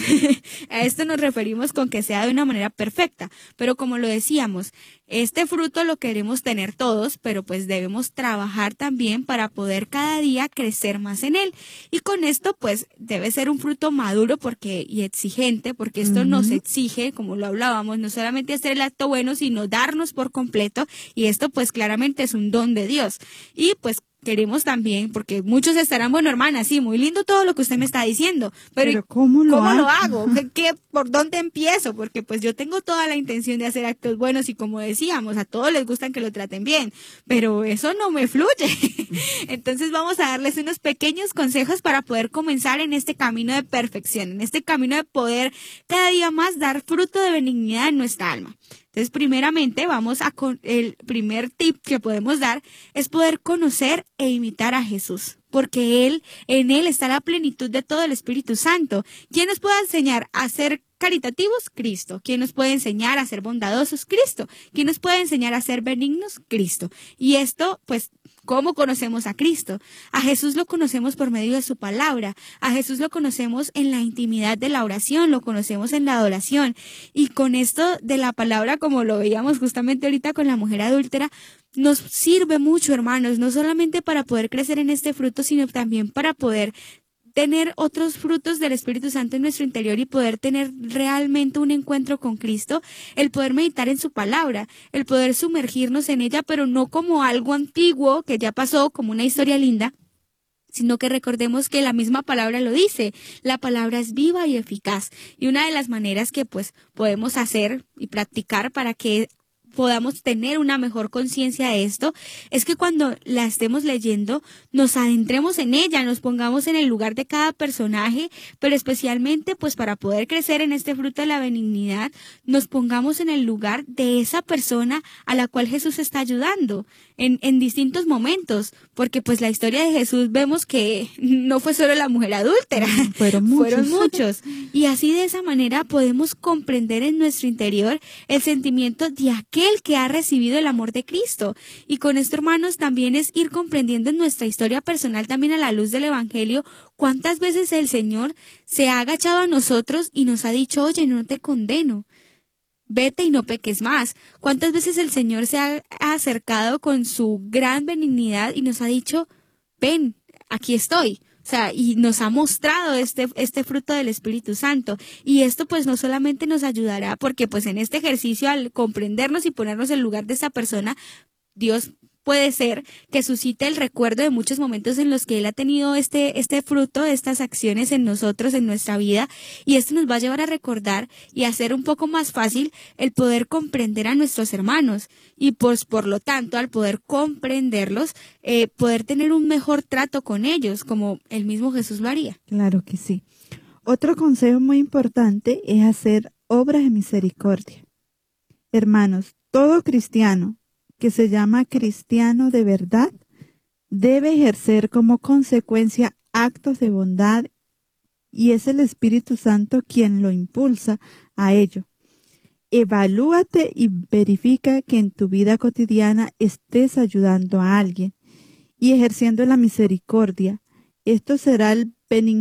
A esto nos referimos con que sea de una manera perfecta, pero como lo decíamos, este fruto lo queremos tener todos, pero pues debemos trabajar también para poder cada día crecer más en él, y con esto pues debe ser un fruto maduro porque y exigente, porque esto uh-huh. nos exige, como lo hablábamos, no solamente hacer el acto bueno, sino darnos por completo, y esto pues claramente es un don de Dios, y pues queremos también, porque muchos estarán, bueno, hermana, sí, muy lindo todo lo que usted me está diciendo, pero, pero ¿cómo lo ¿cómo hago? lo hago? ¿Qué, qué, ¿Por dónde empiezo? Porque pues yo tengo toda la intención de hacer actos buenos y como decíamos, a todos les gustan que lo traten bien, pero eso no me fluye. Entonces vamos a darles unos pequeños consejos para poder comenzar en este camino de perfección, en este camino de poder cada día más dar fruto de benignidad en nuestra alma. Entonces, primeramente, vamos a con el primer tip que podemos dar es poder conocer e imitar a Jesús, porque Él, en Él está la plenitud de todo el Espíritu Santo. ¿Quién nos puede enseñar a ser caritativos? Cristo. ¿Quién nos puede enseñar a ser bondadosos? Cristo. ¿Quién nos puede enseñar a ser benignos? Cristo. Y esto, pues, ¿cómo conocemos a Cristo? A Jesús lo conocemos por medio de su palabra. A Jesús lo conocemos en la intimidad de la oración, lo conocemos en la adoración. Y con esto de la palabra, como lo veíamos justamente ahorita con la mujer adúltera, nos sirve mucho, hermanos, no solamente para poder crecer en este fruto, sino también para poder tener otros frutos del Espíritu Santo en nuestro interior y poder tener realmente un encuentro con Cristo, el poder meditar en su palabra, el poder sumergirnos en ella, pero no como algo antiguo que ya pasó, como una historia linda, sino que recordemos que la misma palabra lo dice, la palabra es viva y eficaz. Y una de las maneras que pues podemos hacer y practicar para que podamos tener una mejor conciencia de esto, es que cuando la estemos leyendo, nos adentremos en ella, nos pongamos en el lugar de cada personaje, pero especialmente pues para poder crecer en este fruto de la benignidad, nos pongamos en el lugar de esa persona a la cual Jesús está ayudando en, en distintos momentos, porque pues la historia de Jesús vemos que no fue solo la mujer adúltera, fueron muchos. fueron muchos, y así de esa manera podemos comprender en nuestro interior el sentimiento de aquel el que ha recibido el amor de Cristo. Y con esto, hermanos, también es ir comprendiendo en nuestra historia personal, también a la luz del Evangelio, cuántas veces el Señor se ha agachado a nosotros y nos ha dicho, oye, no te condeno, vete y no peques más. Cuántas veces el Señor se ha acercado con su gran benignidad y nos ha dicho, ven, aquí estoy. O sea, y nos ha mostrado este, este fruto del Espíritu Santo. Y esto pues no solamente nos ayudará porque pues en este ejercicio al comprendernos y ponernos en lugar de esa persona, Dios puede ser que suscite el recuerdo de muchos momentos en los que Él ha tenido este, este fruto, estas acciones en nosotros, en nuestra vida, y esto nos va a llevar a recordar y a hacer un poco más fácil el poder comprender a nuestros hermanos, y pues por lo tanto, al poder comprenderlos, eh, poder tener un mejor trato con ellos, como el mismo Jesús lo haría. Claro que sí. Otro consejo muy importante es hacer obras de misericordia. Hermanos, todo cristiano que se llama cristiano de verdad, debe ejercer como consecuencia actos de bondad y es el Espíritu Santo quien lo impulsa a ello. Evalúate y verifica que en tu vida cotidiana estés ayudando a alguien y ejerciendo la misericordia. Esto será el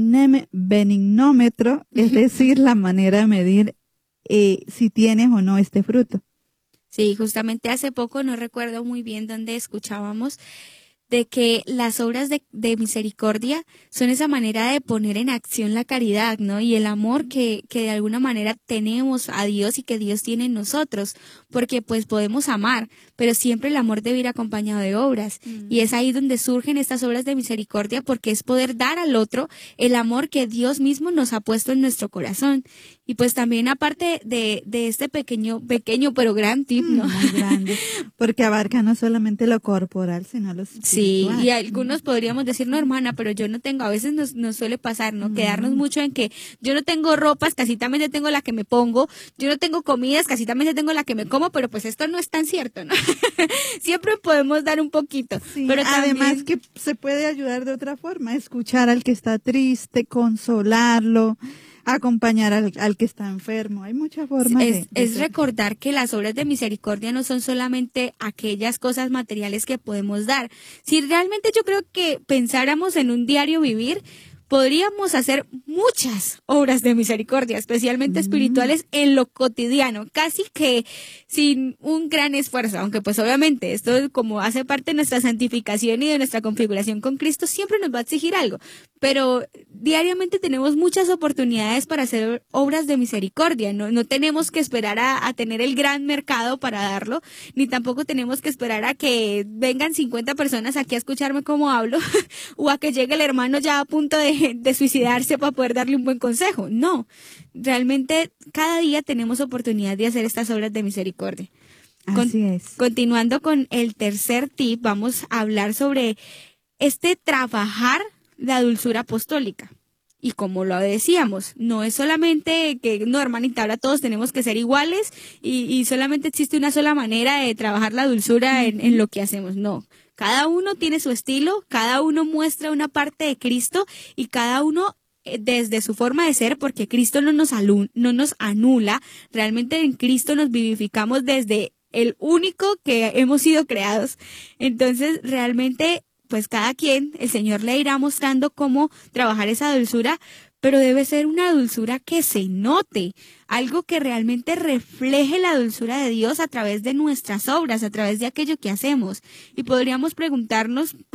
benignómetro, es decir, la manera de medir eh, si tienes o no este fruto. Sí, justamente hace poco, no recuerdo muy bien dónde escuchábamos, de que las obras de, de misericordia son esa manera de poner en acción la caridad, ¿no? Y el amor que, que de alguna manera tenemos a Dios y que Dios tiene en nosotros, porque pues podemos amar, pero siempre el amor debe ir acompañado de obras. Mm. Y es ahí donde surgen estas obras de misericordia, porque es poder dar al otro el amor que Dios mismo nos ha puesto en nuestro corazón. Y pues también aparte de, de este pequeño, pequeño pero gran tip, ¿no? Muy grande, porque abarca no solamente lo corporal, sino lo espiritual. Sí, y algunos podríamos decir, no, hermana, pero yo no tengo, a veces nos, nos suele pasar, ¿no? Mm. Quedarnos mucho en que yo no tengo ropa, escasitamente tengo la que me pongo, yo no tengo comida, escasitamente tengo la que me como, pero pues esto no es tan cierto, ¿no? Siempre podemos dar un poquito. Sí, pero además también... que se puede ayudar de otra forma, escuchar al que está triste, consolarlo, acompañar al, al que está enfermo. Hay muchas formas es, de, de es recordar que las obras de misericordia no son solamente aquellas cosas materiales que podemos dar. Si realmente yo creo que pensáramos en un diario vivir, podríamos hacer muchas obras de misericordia, especialmente mm. espirituales, en lo cotidiano, casi que sin un gran esfuerzo, aunque pues obviamente esto como hace parte de nuestra santificación y de nuestra configuración con Cristo, siempre nos va a exigir algo, pero diariamente tenemos muchas oportunidades para hacer obras de misericordia, no, no tenemos que esperar a, a tener el gran mercado para darlo, ni tampoco tenemos que esperar a que vengan cincuenta personas aquí a escucharme cómo hablo, o a que llegue el hermano ya a punto de de suicidarse para poder darle un buen consejo. No, realmente cada día tenemos oportunidad de hacer estas obras de misericordia. Con, Así es. Continuando con el tercer tip, vamos a hablar sobre este trabajar la dulzura apostólica. Y como lo decíamos, no es solamente que, no, hermanita, ahora todos tenemos que ser iguales y, y solamente existe una sola manera de trabajar la dulzura en, en lo que hacemos. No, cada uno tiene su estilo, cada uno muestra una parte de Cristo y cada uno eh, desde su forma de ser, porque Cristo no nos, alu- no nos anula, realmente en Cristo nos vivificamos desde el único que hemos sido creados. Entonces, realmente, pues cada quien, el Señor le irá mostrando cómo trabajar esa dulzura, pero debe ser una dulzura que se note, algo que realmente refleje la dulzura de Dios a través de nuestras obras, a través de aquello que hacemos. Y podríamos preguntarnos, pues,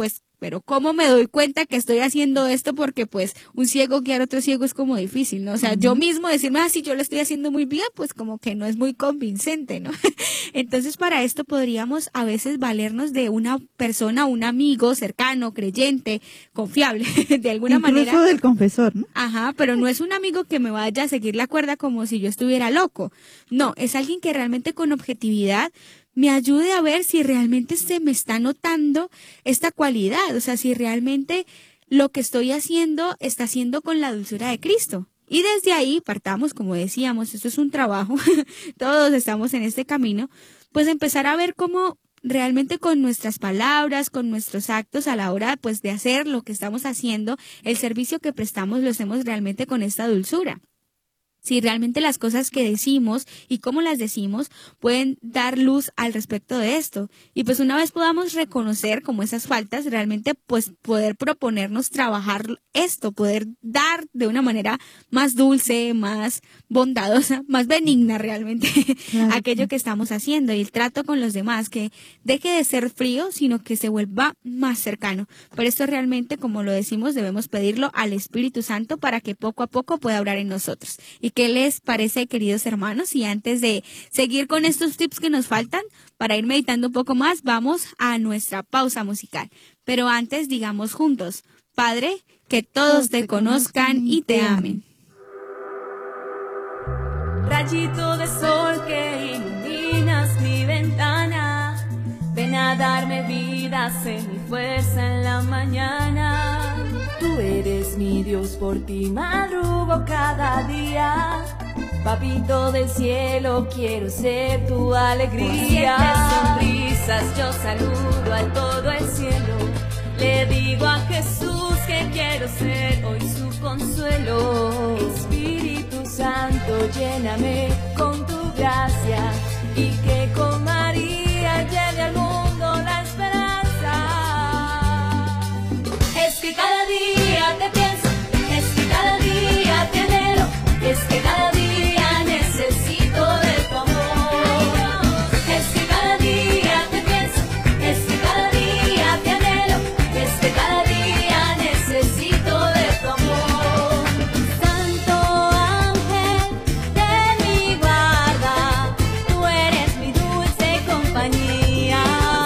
pero ¿cómo me doy cuenta que estoy haciendo esto? Porque pues un ciego guiar a otro ciego es como difícil, ¿no? O sea, uh-huh. yo mismo decirme, ah, sí, yo lo estoy haciendo muy bien, pues como que no es muy convincente, ¿no? Entonces, para esto podríamos a veces valernos de una persona, un amigo cercano, creyente, confiable, de alguna Incluso manera. Incluso del confesor, ¿no? Ajá, pero no es un amigo que me vaya a seguir la cuerda como si yo estuviera loco. No, es alguien que realmente con objetividad me ayude a ver si realmente se me está notando esta cualidad, o sea, si realmente lo que estoy haciendo está haciendo con la dulzura de Cristo. Y desde ahí partamos, como decíamos, esto es un trabajo, todos estamos en este camino, pues empezar a ver cómo realmente con nuestras palabras, con nuestros actos a la hora pues de hacer lo que estamos haciendo, el servicio que prestamos lo hacemos realmente con esta dulzura. Si realmente las cosas que decimos y cómo las decimos pueden dar luz al respecto de esto. Y pues una vez podamos reconocer como esas faltas, realmente pues poder proponernos trabajar esto, poder dar de una manera más dulce, más bondadosa, más benigna realmente claro. aquello que estamos haciendo y el trato con los demás, que deje de ser frío, sino que se vuelva más cercano. Por esto realmente, como lo decimos, debemos pedirlo al Espíritu Santo para que poco a poco pueda obrar en nosotros. Y ¿qué les parece, queridos hermanos? Y antes de seguir con estos tips que nos faltan, para ir meditando un poco más, vamos a nuestra pausa musical. Pero antes, digamos juntos, Padre, que todos te conozcan y te amen. Rayito de sol que iluminas mi ventana, ven a darme vida, sé mi fuerza en la mañana. Tú eres mi Dios, por ti madrugo cada día. Papito del cielo, quiero ser tu alegría. Por siete sonrisas yo saludo al todo el cielo. Le digo a Jesús que quiero ser hoy su consuelo. Espíritu Santo, lléname con tu gracia y que con María lleve al mundo la esperanza. Es que cada día te pienso, es que cada día te anhelo, es que cada día necesito de tu amor. Es que cada día te pienso, es que cada día te anhelo, es que cada día necesito de tu amor. Santo ángel de mi guarda, tú eres mi dulce compañía.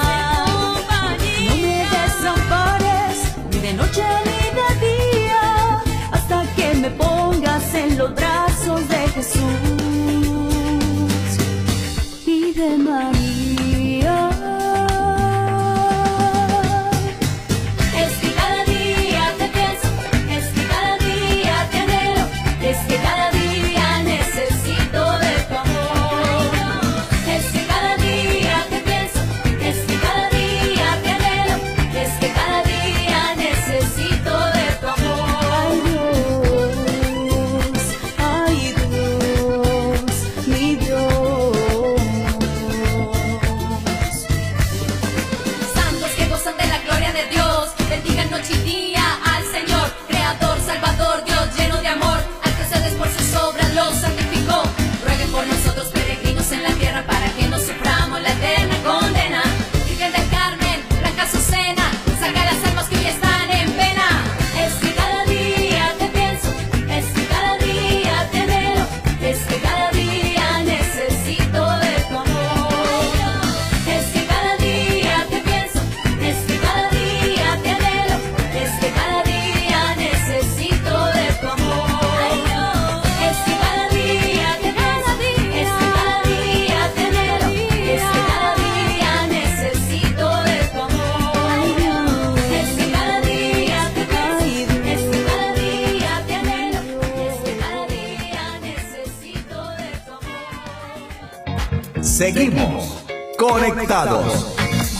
No me desampares ni de noche ni de día, hasta que me pongas en los brazos de Jesús y de María. Es que cada día te pienso, es que cada día te anhelo, es que cada día necesito de tu amor. Es que cada día te pienso, es que cada día te anhelo, es que cada día necesito de tu amor. Ay Dios, ay Dios, mi Dios. Santos que gozan de la gloria de Dios, bendigan noche y día al Señor, Creador, Salvador, Dios lleno de amor, al que ustedes por sus obras los santificó. Rueguen por nosotros peregrinos en la tierra, para que no suframos la eterna condena. Virgen del Carmen, Blanca Azucena, saca las almas que hoy están en pena. Es que cada día te pienso, es que cada día te anhelo, es que cada día necesito de tu amor. Es que cada día te pienso, es que cada día te anhelo, es que cada día necesito de tu amor. Es que cada día te pienso, es que cada día te anhelo, es que cada día necesito de tu amor. Es que cada día te pienso, es que cada día te anhelo, es que cada día necesito de tu amor. Seguimos conectados.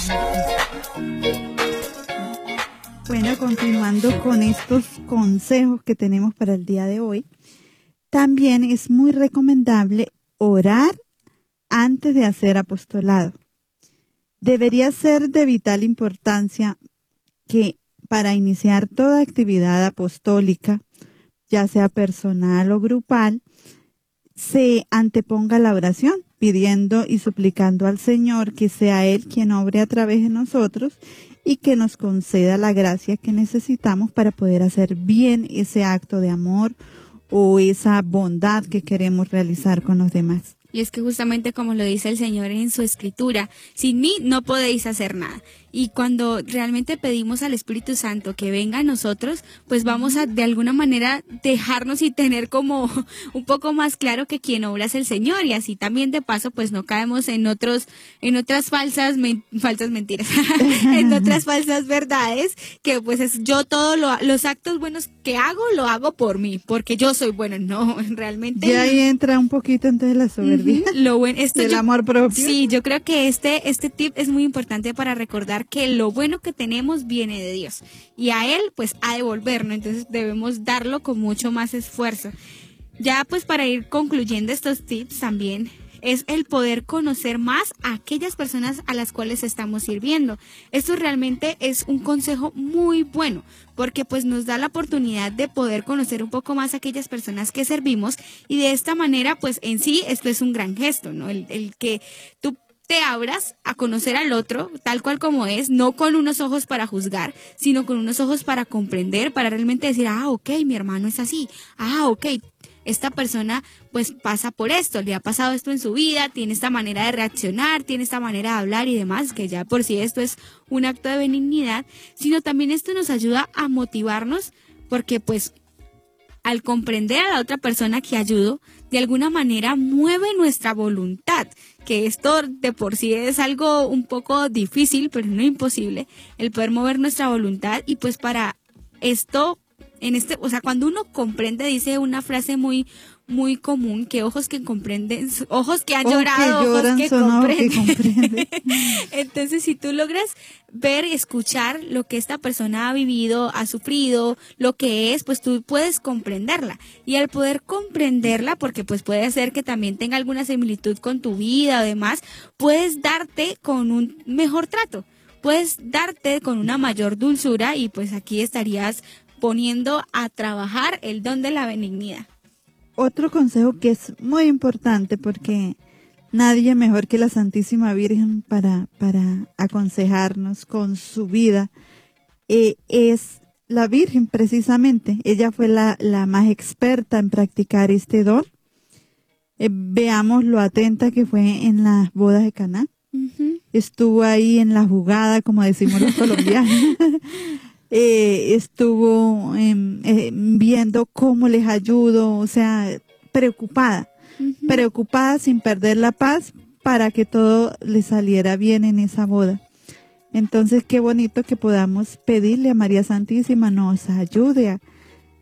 Bueno, continuando con estos consejos que tenemos para el día de hoy, también es muy recomendable orar antes de hacer apostolado. Debería ser de vital importancia que para iniciar toda actividad apostólica, ya sea personal o grupal, se anteponga la oración, pidiendo y suplicando al Señor que sea Él quien obre a través de nosotros y que nos conceda la gracia que necesitamos para poder hacer bien ese acto de amor o esa bondad que queremos realizar con los demás. Y es que justamente como lo dice el Señor en su Escritura, sin mí no podéis hacer nada. Y cuando realmente pedimos al Espíritu Santo que venga a nosotros, pues vamos a de alguna manera dejarnos y tener como un poco más claro que quien obra es el Señor, y así también de paso pues no caemos en otros, en otras falsas, men, falsas mentiras, en otras falsas verdades, que pues es yo todo lo, los actos buenos que hago, lo hago por mí, porque yo soy bueno. No, realmente. Y ahí entra un poquito entonces la soberbia. Uh-huh. Lo bueno, esto el yo, amor propio. Sí, yo creo que este, este tip es muy importante para recordar que lo bueno que tenemos viene de Dios y a Él pues a devolvernos, entonces debemos darlo con mucho más esfuerzo. Ya pues para ir concluyendo estos tips también es el poder conocer más a aquellas personas a las cuales estamos sirviendo. Esto realmente es un consejo muy bueno, porque pues nos da la oportunidad de poder conocer un poco más a aquellas personas que servimos, y de esta manera pues en sí esto es un gran gesto, ¿no? El, el que tú te abras a conocer al otro tal cual como es, no con unos ojos para juzgar, sino con unos ojos para comprender, para realmente decir, ah, ok, mi hermano es así, ah, ok, esta persona pues pasa por esto, le ha pasado esto en su vida, tiene esta manera de reaccionar, tiene esta manera de hablar y demás, que ya por sí esto es un acto de benignidad, sino también esto nos ayuda a motivarnos, porque pues al comprender a la otra persona que ayudo, de alguna manera mueve nuestra voluntad, que esto de por sí es algo un poco difícil, pero no imposible, el poder mover nuestra voluntad. Y pues para esto, en este, o sea, cuando uno comprende, dice una frase muy muy común, que ojos que comprenden, ojos que han ojos llorado, que lloran, ojos que son comprenden. Ojos que comprenden. Entonces, si tú logras ver y escuchar lo que esta persona ha vivido, ha sufrido, lo que es, pues tú puedes comprenderla. Y al poder comprenderla, porque pues puede ser que también tenga alguna similitud con tu vida o demás, puedes darte con un mejor trato, puedes darte con una mayor dulzura, y pues aquí estarías poniendo a trabajar el don de la benignidad. Otro consejo que es muy importante, porque nadie mejor que la Santísima Virgen para, para aconsejarnos con su vida, eh, es la Virgen precisamente. Ella fue la, la más experta en practicar este don. Eh, veamos lo atenta que fue en las bodas de Caná. Uh-huh. Estuvo ahí en la jugada, como decimos los colombianos. Eh, estuvo eh, eh, viendo cómo les ayudo, o sea, preocupada, uh-huh. preocupada sin perder la paz para que todo le saliera bien en esa boda. Entonces, qué bonito que podamos pedirle a María Santísima nos ayude a,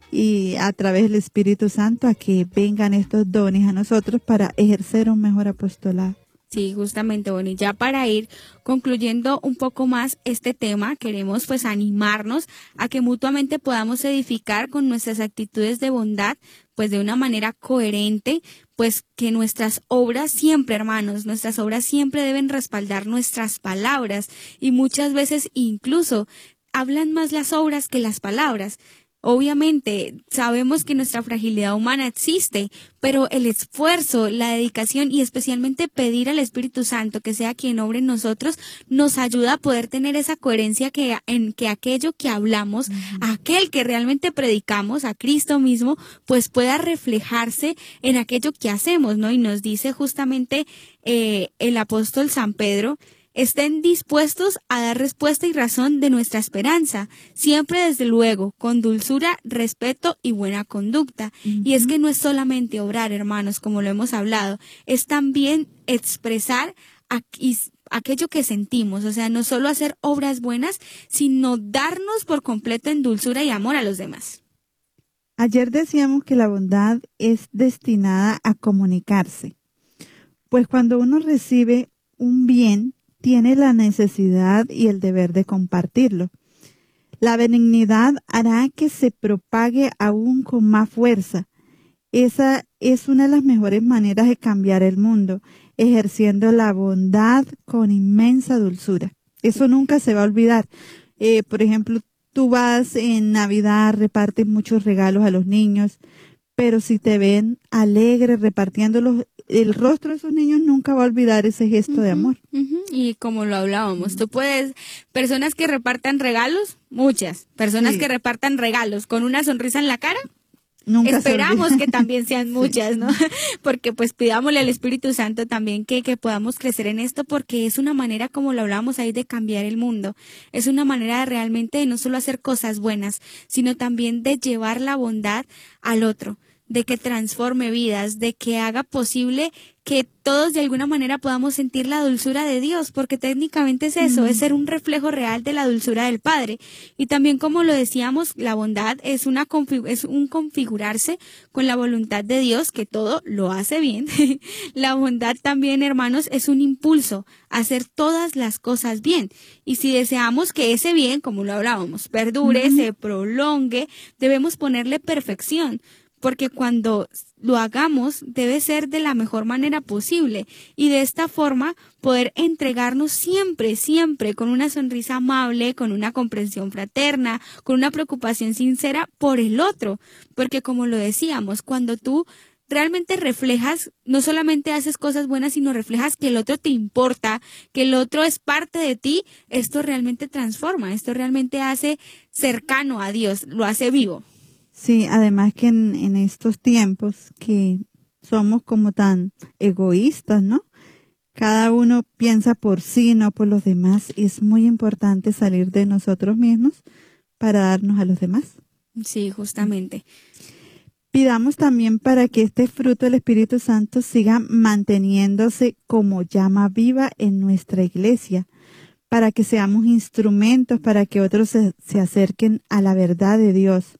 y a través del Espíritu Santo a que vengan estos dones a nosotros para ejercer un mejor apostolado. Sí, justamente, bueno, y ya para ir concluyendo un poco más este tema, queremos pues animarnos a que mutuamente podamos edificar con nuestras actitudes de bondad, pues de una manera coherente, pues que nuestras obras siempre, hermanos, nuestras obras siempre deben respaldar nuestras palabras, y muchas veces incluso hablan más las obras que las palabras. Obviamente sabemos que nuestra fragilidad humana existe, pero el esfuerzo, la dedicación y especialmente pedir al Espíritu Santo que sea quien obre en nosotros nos ayuda a poder tener esa coherencia que en que aquello que hablamos, uh-huh. aquel que realmente predicamos, a Cristo mismo, pues pueda reflejarse en aquello que hacemos, ¿no? Y nos dice justamente eh, el apóstol San Pedro: estén dispuestos a dar respuesta y razón de nuestra esperanza, siempre desde luego, con dulzura, respeto y buena conducta. Uh-huh. Y es que no es solamente obrar, hermanos, como lo hemos hablado, es también expresar aqu- aquello que sentimos, o sea, no solo hacer obras buenas, sino darnos por completo en dulzura y amor a los demás. Ayer decíamos que la bondad es destinada a comunicarse, pues cuando uno recibe un bien, tiene la necesidad y el deber de compartirlo. La benignidad hará que se propague aún con más fuerza. Esa es una de las mejores maneras de cambiar el mundo, ejerciendo la bondad con inmensa dulzura. Eso nunca se va a olvidar. Eh, por ejemplo, tú vas en Navidad, repartes muchos regalos a los niños, pero si te ven alegre repartiéndolos, el rostro de esos niños nunca va a olvidar ese gesto uh-huh, de amor. Uh-huh. Y como lo hablábamos, tú puedes, personas que repartan regalos, muchas, personas sí. que repartan regalos con una sonrisa en la cara, Nunca esperamos que también sean muchas, ¿no? Porque pues pidámosle al Espíritu Santo también que, que podamos crecer en esto, porque es una manera, como lo hablábamos ahí, de cambiar el mundo. Es una manera de realmente de no solo hacer cosas buenas, sino también de llevar la bondad al otro, de que transforme vidas, de que haga posible que todos de alguna manera podamos sentir la dulzura de Dios, porque técnicamente es eso, mm. es ser un reflejo real de la dulzura del Padre. Y también, como lo decíamos, la bondad es una config- es un configurarse con la voluntad de Dios, que todo lo hace bien. La bondad también, hermanos, es un impulso a hacer todas las cosas bien. Y si deseamos que ese bien, como lo hablábamos, perdure, mm. se prolongue, debemos ponerle perfección. Porque cuando lo hagamos debe ser de la mejor manera posible y de esta forma poder entregarnos siempre, siempre con una sonrisa amable, con una comprensión fraterna, con una preocupación sincera por el otro. Porque como lo decíamos, cuando tú realmente reflejas, no solamente haces cosas buenas, sino reflejas que el otro te importa, que el otro es parte de ti, esto realmente transforma, esto realmente hace cercano a Dios, lo hace vivo. Sí, además que en, en estos tiempos que somos como tan egoístas, ¿no? Cada uno piensa por sí, no por los demás, y es muy importante salir de nosotros mismos para darnos a los demás. Sí, justamente. Pidamos también para que este fruto del Espíritu Santo siga manteniéndose como llama viva en nuestra iglesia, para que seamos instrumentos para que otros se, se acerquen a la verdad de Dios.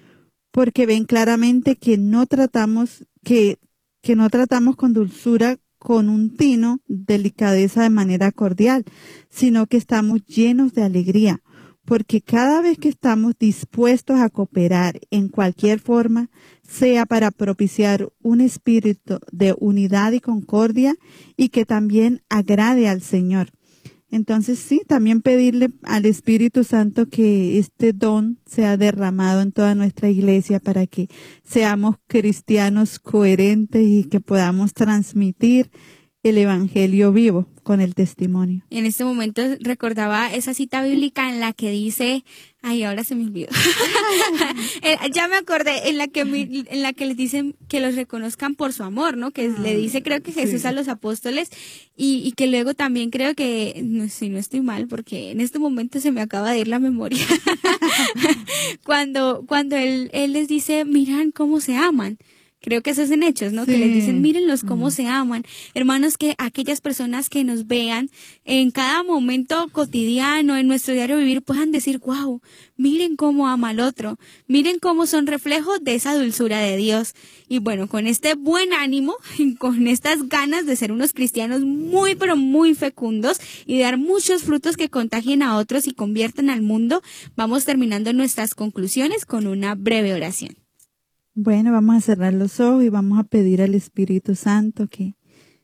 Porque ven claramente que no tratamos, que, que no tratamos con dulzura, con un tino, delicadeza de manera cordial, sino que estamos llenos de alegría, porque cada vez que estamos dispuestos a cooperar en cualquier forma, sea para propiciar un espíritu de unidad y concordia y que también agrade al Señor. Entonces sí, también pedirle al Espíritu Santo que este don sea derramado en toda nuestra iglesia para que seamos cristianos coherentes y que podamos transmitir el Evangelio vivo con el testimonio. En este momento recordaba esa cita bíblica en la que dice, ay, ahora se me olvidó. Ya me acordé, en la que en la que les dicen que los reconozcan por su amor, ¿no? Que le dice, creo que Jesús sí. a los apóstoles y, y que luego también creo que, no, si no estoy mal, porque en este momento se me acaba de ir la memoria. cuando cuando él, él les dice, miran cómo se aman. Creo que eso es en Hechos, ¿no? Sí. Que les dicen, mírenlos cómo mm. se aman. Hermanos, que aquellas personas que nos vean en cada momento cotidiano, en nuestro diario vivir, puedan decir, wow, miren cómo ama al otro. Miren cómo son reflejos de esa dulzura de Dios. Y bueno, con este buen ánimo, con estas ganas de ser unos cristianos muy, pero muy fecundos y dar muchos frutos que contagien a otros y conviertan al mundo, vamos terminando nuestras conclusiones con una breve oración. Bueno, vamos a cerrar los ojos y vamos a pedir al Espíritu Santo que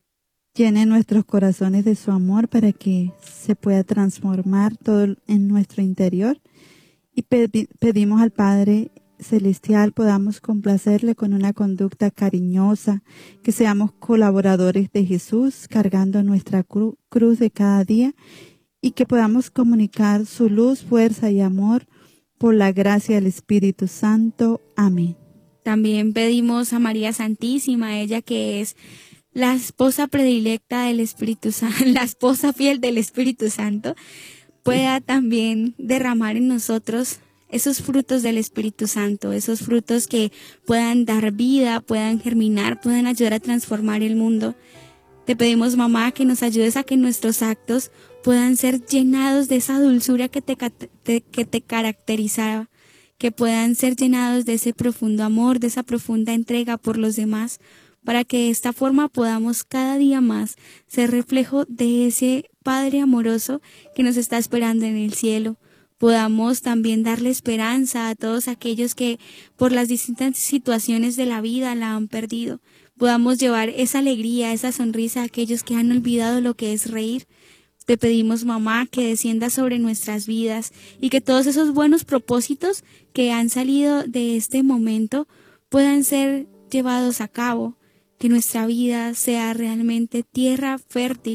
llene nuestros corazones de su amor para que se pueda transformar todo en nuestro interior. Y pedi- pedimos al Padre Celestial podamos complacerle con una conducta cariñosa, que seamos colaboradores de Jesús cargando nuestra cru- cruz de cada día y que podamos comunicar su luz, fuerza y amor por la gracia del Espíritu Santo. Amén. También pedimos a María Santísima, ella que es la esposa predilecta del Espíritu Santo, la esposa fiel del Espíritu Santo, pueda también derramar en nosotros esos frutos del Espíritu Santo, esos frutos que puedan dar vida, puedan germinar, puedan ayudar a transformar el mundo. Te pedimos, mamá, que nos ayudes a que nuestros actos puedan ser llenados de esa dulzura que te, te, que te caracterizaba, que puedan ser llenados de ese profundo amor, de esa profunda entrega por los demás, para que de esta forma podamos cada día más ser reflejo de ese Padre amoroso que nos está esperando en el cielo. Podamos también darle esperanza a todos aquellos que por las distintas situaciones de la vida la han perdido. Podamos llevar esa alegría, esa sonrisa a aquellos que han olvidado lo que es reír. Te pedimos, mamá, que descienda sobre nuestras vidas y que todos esos buenos propósitos que han salido de este momento puedan ser llevados a cabo, que nuestra vida sea realmente tierra fértil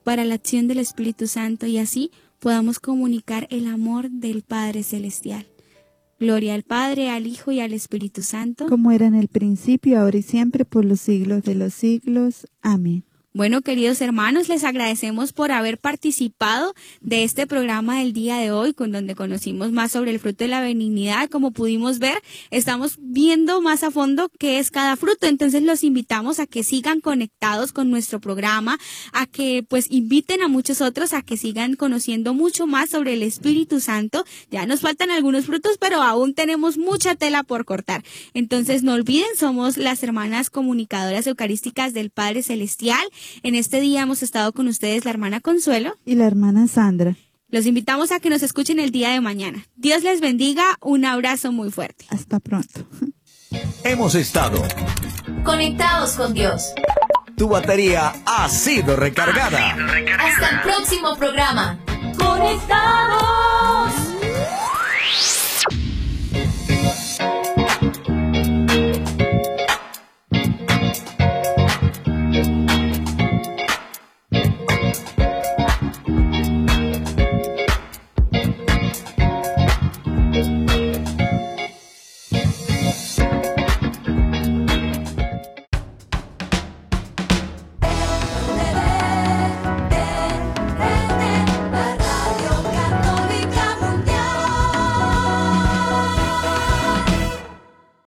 para la acción del Espíritu Santo y así podamos comunicar el amor del Padre Celestial. Gloria al Padre, al Hijo y al Espíritu Santo. Como era en el principio, ahora y siempre, por los siglos de los siglos. Amén. Bueno, queridos hermanos, les agradecemos por haber participado de este programa del día de hoy, con donde conocimos más sobre el fruto de la benignidad. Como pudimos ver, estamos viendo más a fondo qué es cada fruto. Entonces los invitamos a que sigan conectados con nuestro programa, a que pues inviten a muchos otros a que sigan conociendo mucho más sobre el Espíritu Santo. Ya nos faltan algunos frutos, pero aún tenemos mucha tela por cortar. Entonces no olviden, somos las hermanas comunicadoras eucarísticas del Padre Celestial. En este día hemos estado con ustedes la hermana Consuelo y la hermana Sandra. Los invitamos a que nos escuchen el día de mañana. Dios les bendiga, un abrazo muy fuerte. Hasta pronto. Hemos estado Conectados con Dios. Tu batería ha sido recargada. Hasta el próximo programa. Conectados.